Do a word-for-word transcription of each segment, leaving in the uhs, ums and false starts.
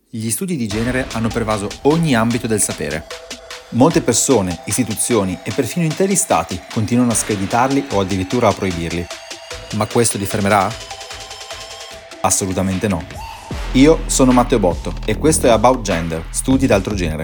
Gli studi di genere hanno pervaso ogni ambito del sapere. Molte persone, istituzioni e perfino interi stati continuano a screditarli o addirittura a proibirli. Ma questo li fermerà? Assolutamente no. Io sono Matteo Botto e questo è About Gender, studi d'altro genere.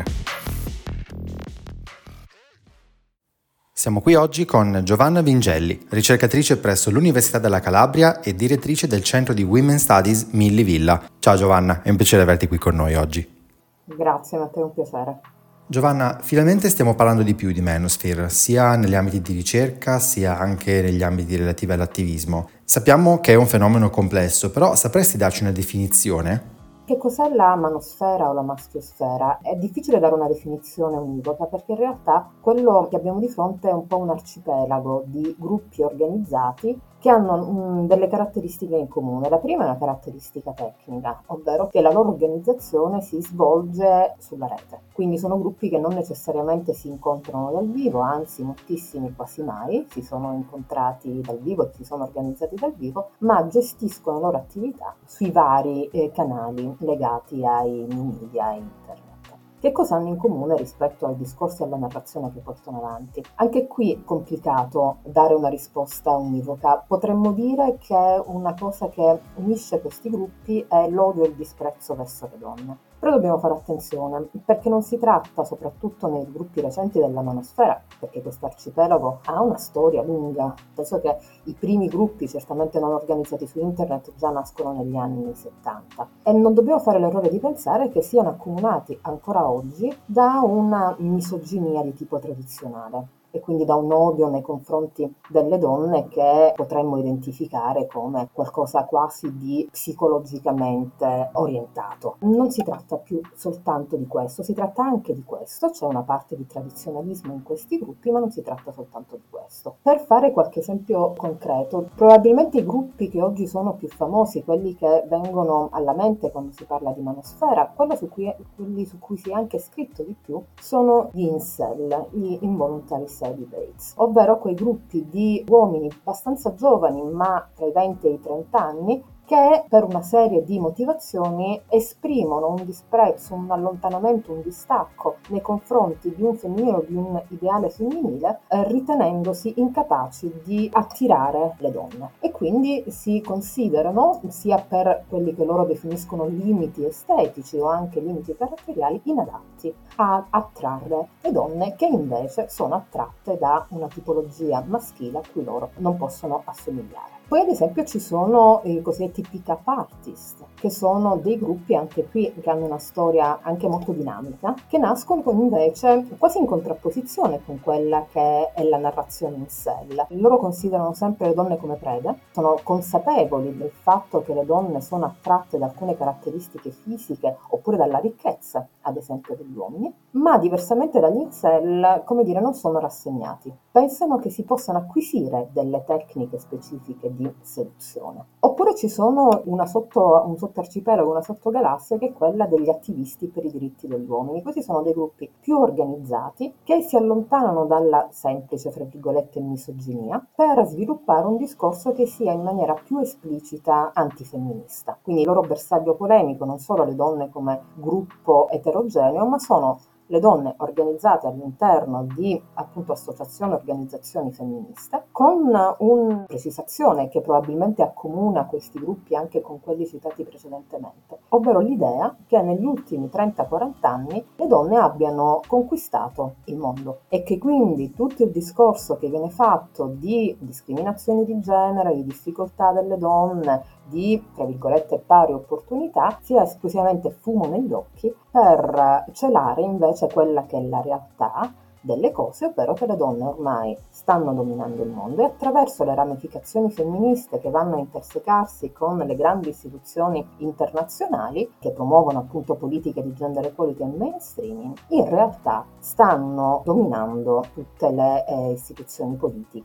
Siamo qui oggi con Giovanna Vingelli, ricercatrice presso l'Università della Calabria e direttrice del Centro di Women's Studies Milli Villa. Ciao Giovanna, è un piacere averti qui con noi oggi. Grazie Matteo, è un piacere. Giovanna, finalmente stiamo parlando di più di manosphere, sia negli ambiti di ricerca sia anche negli ambiti relativi all'attivismo. Sappiamo che è un fenomeno complesso, però sapresti darci una definizione? Che cos'è la manosfera o la maschiosfera? È difficile dare una definizione univoca perché in realtà quello che abbiamo di fronte è un po' un arcipelago di gruppi organizzati che hanno mh, delle caratteristiche in comune. La prima è una caratteristica tecnica, ovvero che la loro organizzazione si svolge sulla rete. Quindi sono gruppi che non necessariamente si incontrano dal vivo, anzi moltissimi quasi mai si sono incontrati dal vivo e si sono organizzati dal vivo, ma gestiscono la loro attività sui vari eh, canali legati ai media e internet. Che cosa hanno in comune rispetto ai discorsi e alla narrazione che portano avanti? Anche qui è complicato dare una risposta univoca. Potremmo dire che una cosa che unisce questi gruppi è l'odio e il disprezzo verso le donne. Però dobbiamo fare attenzione, perché non si tratta, soprattutto nei gruppi recenti della manosfera, perché questo arcipelago ha una storia lunga. Penso che i primi gruppi, certamente non organizzati su internet, già nascono negli anni settanta. E non dobbiamo fare l'errore di pensare che siano accomunati ancora oggi da una misoginia di tipo tradizionale e quindi da un odio nei confronti delle donne che potremmo identificare come qualcosa quasi di psicologicamente orientato. Non si tratta più soltanto di questo, si tratta anche di questo, c'è una parte di tradizionalismo in questi gruppi, ma non si tratta soltanto di questo. Per fare qualche esempio concreto, probabilmente i gruppi che oggi sono più famosi, quelli che vengono alla mente quando si parla di manosfera, quello su cui, quelli su cui si è anche scritto di più, sono gli incel, gli involuntari celibates, ovvero quei gruppi di uomini abbastanza giovani, ma tra i venti e i trenta anni, che per una serie di motivazioni esprimono un disprezzo, un allontanamento, un distacco nei confronti di un femminile o di un ideale femminile, eh, ritenendosi incapaci di attirare le donne. E quindi si considerano, sia per quelli che loro definiscono limiti estetici o anche limiti caratteriali, inadatti a attrarre le donne che invece sono attratte da una tipologia maschile a cui loro non possono assomigliare. Poi ad esempio ci sono i cosiddetti pick-up artist, che sono dei gruppi anche qui che hanno una storia anche molto dinamica, che nascono invece quasi in contrapposizione con quella che è la narrazione in sé. Loro considerano sempre le donne come prede, sono consapevoli del fatto che le donne sono attratte da alcune caratteristiche fisiche oppure dalla ricchezza, ad esempio degli uomini, ma diversamente dagli incel, come dire, non sono rassegnati. Pensano che si possano acquisire delle tecniche specifiche di seduzione. Oppure ci sono una sotto, un sottoarcipelago, una sottogalassia che è quella degli attivisti per i diritti degli uomini. Questi sono dei gruppi più organizzati che si allontanano dalla semplice, fra virgolette, misoginia per sviluppare un discorso che sia in maniera più esplicita antifemminista. Quindi il loro bersaglio polemico non solo le donne come gruppo eterogeneo, ma sono le donne organizzate all'interno di appunto associazioni e organizzazioni femministe, con una precisazione che probabilmente accomuna questi gruppi anche con quelli citati precedentemente, ovvero l'idea che negli ultimi trenta quaranta anni le donne abbiano conquistato il mondo e che quindi tutto il discorso che viene fatto di discriminazioni di genere, di difficoltà delle donne, di, tra virgolette, pari opportunità, sia esclusivamente fumo negli occhi per celare invece quella che è la realtà delle cose, ovvero che le donne ormai stanno dominando il mondo e attraverso le ramificazioni femministe che vanno a intersecarsi con le grandi istituzioni internazionali che promuovono appunto politiche di gender equality e mainstreaming, in realtà stanno dominando tutte le eh, istituzioni politiche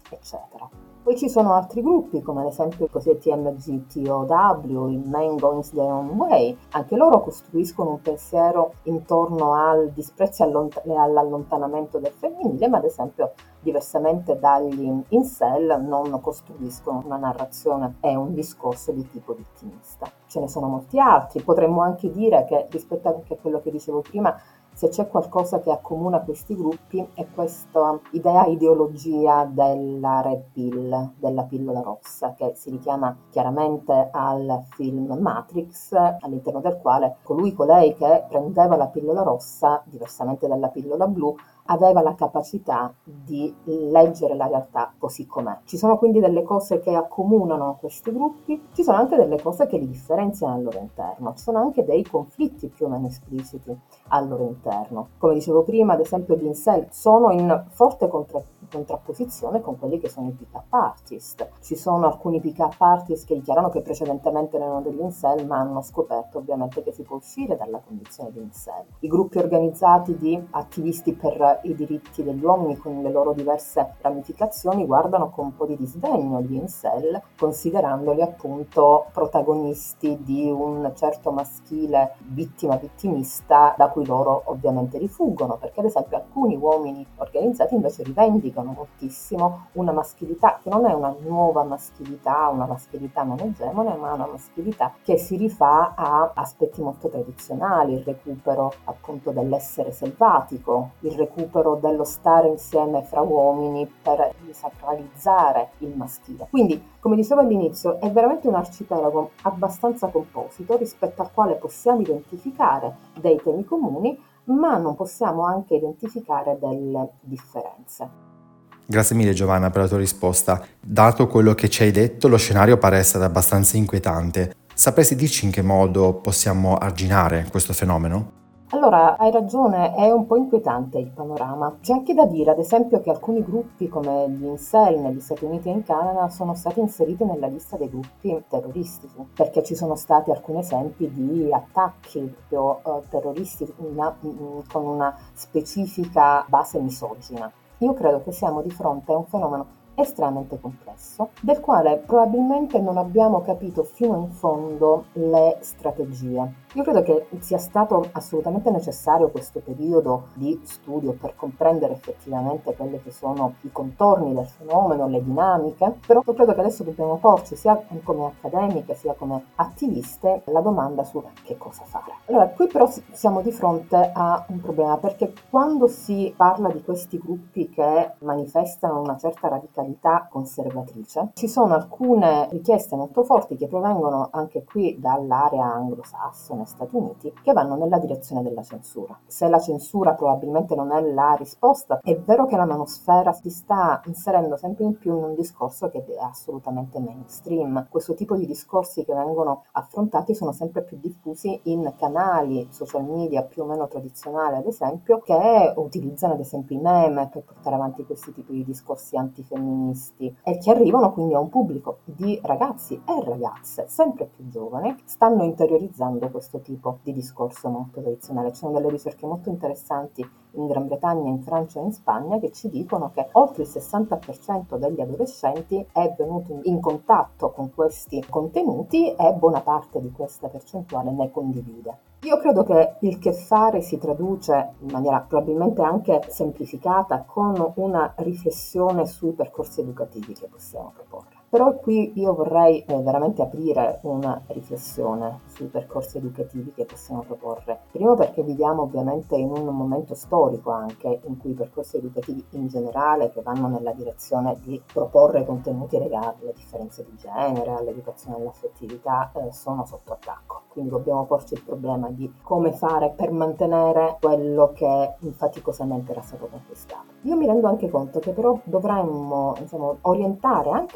eccetera. Poi ci sono altri gruppi, come ad esempio i cosiddetti M G T O W, i Men Going Their Own Way. Anche loro costruiscono un pensiero intorno al disprezzo e all'allontanamento del femminile, ma ad esempio, diversamente dagli incel, non costruiscono una narrazione e un discorso di tipo vittimista. Ce ne sono molti altri. Potremmo anche dire che, rispetto anche a quello che dicevo prima, se c'è qualcosa che accomuna questi gruppi è questa idea, ideologia della Red Pill, della pillola rossa, che si richiama chiaramente al film Matrix, all'interno del quale colui, colei che prendeva la pillola rossa, diversamente dalla pillola blu, aveva la capacità di leggere la realtà così com'è. Ci sono quindi delle cose che accomunano questi gruppi, ci sono anche delle cose che li differenziano al loro interno, ci sono anche dei conflitti più o meno espliciti al loro interno. Come dicevo prima, ad esempio gli incel sono in forte contra- contrapposizione con quelli che sono i pick-up artist. Ci sono alcuni pick-up artist che dichiarano che precedentemente erano degli incel, ma hanno scoperto ovviamente che si può uscire dalla condizione di incel. I gruppi organizzati di attivisti per i diritti degli uomini, con le loro diverse ramificazioni, guardano con un po' di disdegno gli incel, considerandoli appunto protagonisti di un certo maschile vittima-vittimista da cui loro ovviamente rifuggono, perché ad esempio alcuni uomini organizzati invece rivendicano moltissimo una maschilità che non è una nuova maschilità, una maschilità non egemone, ma una maschilità che si rifà a aspetti molto tradizionali, il recupero appunto dell'essere selvatico, il recupero dello stare insieme fra uomini per sacralizzare il maschile. Quindi, come dicevo all'inizio, è veramente un arcipelago abbastanza composito rispetto al quale possiamo identificare dei temi comuni, ma non possiamo anche identificare delle differenze. Grazie mille Giovanna per la tua risposta. Dato quello che ci hai detto, lo scenario pare essere abbastanza inquietante. Sapresti dirci in che modo possiamo arginare questo fenomeno? Allora, hai ragione, è un po' inquietante il panorama. C'è anche da dire, ad esempio, che alcuni gruppi come gli incel negli Stati Uniti e in Canada sono stati inseriti nella lista dei gruppi terroristici, perché ci sono stati alcuni esempi di attacchi proprio eh, terroristici una, mh, con una specifica base misogina. Io credo che siamo di fronte a un fenomeno estremamente complesso, del quale probabilmente non abbiamo capito fino in fondo le strategie. Io credo che sia stato assolutamente necessario questo periodo di studio per comprendere effettivamente quelli che sono i contorni del fenomeno, le dinamiche, però io credo che adesso dobbiamo porci, sia come accademiche sia come attiviste, la domanda su che cosa fare. Allora, qui però siamo di fronte a un problema, perché quando si parla di questi gruppi che manifestano una certa radicalità conservatrice, ci sono alcune richieste molto forti che provengono anche qui dall'area anglosassone, Stati Uniti, che vanno nella direzione della censura. Se la censura probabilmente non è la risposta, è vero che la manosfera si sta inserendo sempre in più in un discorso che è assolutamente mainstream. Questo tipo di discorsi che vengono affrontati sono sempre più diffusi in canali social media più o meno tradizionali, ad esempio, che utilizzano ad esempio i meme per portare avanti questi tipi di discorsi antifemministi e che arrivano quindi a un pubblico di ragazzi e ragazze sempre più giovani, stanno interiorizzando questo tipo di discorso molto tradizionale. Ci sono delle ricerche molto interessanti in Gran Bretagna, in Francia e in Spagna che ci dicono che oltre il sessanta per cento degli adolescenti è venuto in contatto con questi contenuti e buona parte di questa percentuale ne condivide. Io credo che il che fare si traduce in maniera probabilmente anche semplificata con una riflessione sui percorsi educativi che possiamo proporre. Però qui io vorrei eh, veramente aprire una riflessione sui percorsi educativi che possiamo proporre. Primo perché viviamo ovviamente in un momento storico anche in cui i percorsi educativi in generale, che vanno nella direzione di proporre contenuti legati alle differenze di genere, all'educazione all'affettività, eh, sono sotto attacco. Quindi dobbiamo porci il problema di come fare per mantenere quello che faticosamente era stato conquistato. Io mi rendo anche conto che però dovremmo insomma, orientare anche la nostra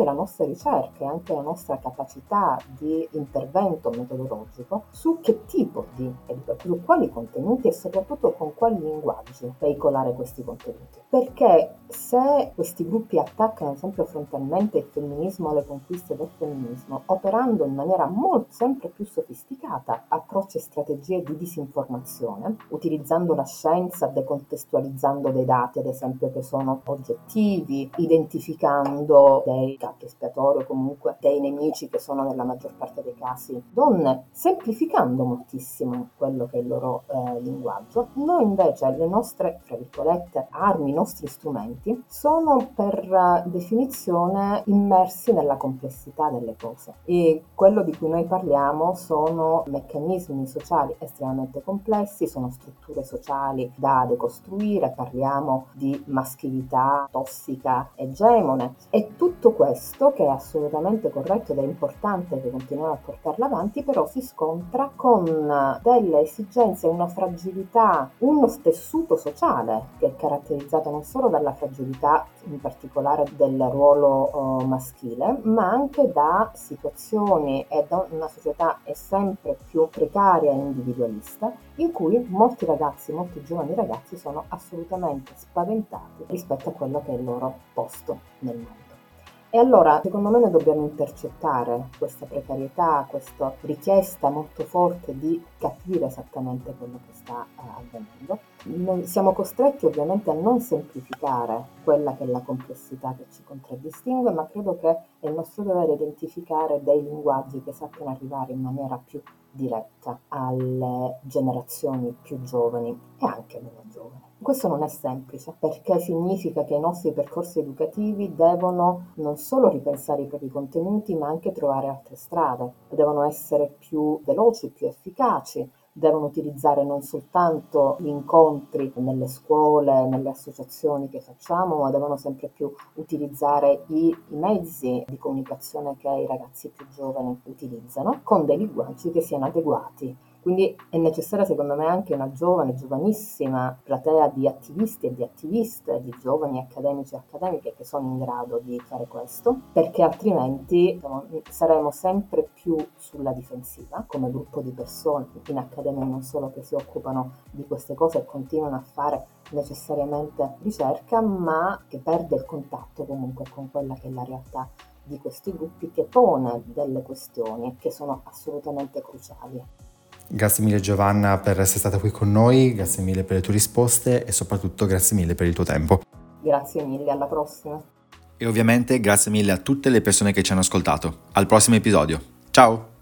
nostre ricerche, anche la nostra capacità di intervento metodologico su che tipo di educazione, su quali contenuti e soprattutto con quali linguaggi veicolare questi contenuti. Perché se questi gruppi attaccano ad esempio frontalmente il femminismo o le conquiste del femminismo, operando in maniera molto, sempre più sofisticata approcci e strategie di disinformazione, utilizzando la scienza, decontestualizzando dei dati, ad esempio, che sono oggettivi, identificando dei capi espiatori o comunque dei nemici che sono nella maggior parte dei casi donne, semplificando moltissimo quello che è il loro eh, linguaggio. Noi invece le nostre, tra virgolette, armi, i nostri strumenti sono per definizione immersi nella complessità delle cose, e quello di cui noi parliamo sono meccanismi sociali estremamente complessi, sono strutture sociali da decostruire, parliamo di maschilità tossica egemone, e tutto questo, che è assolutamente corretto ed è importante che continuiamo a portarlo avanti, però si scontra con delle esigenze, una fragilità, uno tessuto sociale che è caratterizzato non solo dalla fragilità in particolare del ruolo uh, maschile, ma anche da situazioni e da una società è sempre più precaria e individualista, in cui molti ragazzi, molti giovani ragazzi sono assolutamente spaventati rispetto a quello che è il loro posto nel mondo. E allora, secondo me, noi dobbiamo intercettare questa precarietà, questa richiesta molto forte di capire esattamente quello che sta uh, avvenendo. Noi siamo costretti ovviamente a non semplificare quella che è la complessità che ci contraddistingue, ma credo che è il nostro dovere identificare dei linguaggi che sappiano arrivare in maniera più diretta alle generazioni più giovani e anche meno giovani. Questo non è semplice, perché significa che i nostri percorsi educativi devono non solo ripensare i propri contenuti, ma anche trovare altre strade, devono essere più veloci, più efficaci, devono utilizzare non soltanto gli incontri nelle scuole, nelle associazioni che facciamo, ma devono sempre più utilizzare i, i mezzi di comunicazione che i ragazzi più giovani utilizzano, con dei linguaggi che siano adeguati. Quindi è necessaria, secondo me, anche una giovane, giovanissima platea di attivisti e di attiviste, di giovani accademici e accademiche che sono in grado di fare questo, perché altrimenti diciamo, saremo sempre più sulla difensiva come gruppo di persone in accademia, non solo, che si occupano di queste cose e continuano a fare necessariamente ricerca, ma che perde il contatto comunque con quella che è la realtà di questi gruppi, che pone delle questioni che sono assolutamente cruciali. Grazie mille Giovanna per essere stata qui con noi, grazie mille per le tue risposte e soprattutto grazie mille per il tuo tempo. Grazie mille, alla prossima. E ovviamente grazie mille a tutte le persone che ci hanno ascoltato. Al prossimo episodio. Ciao!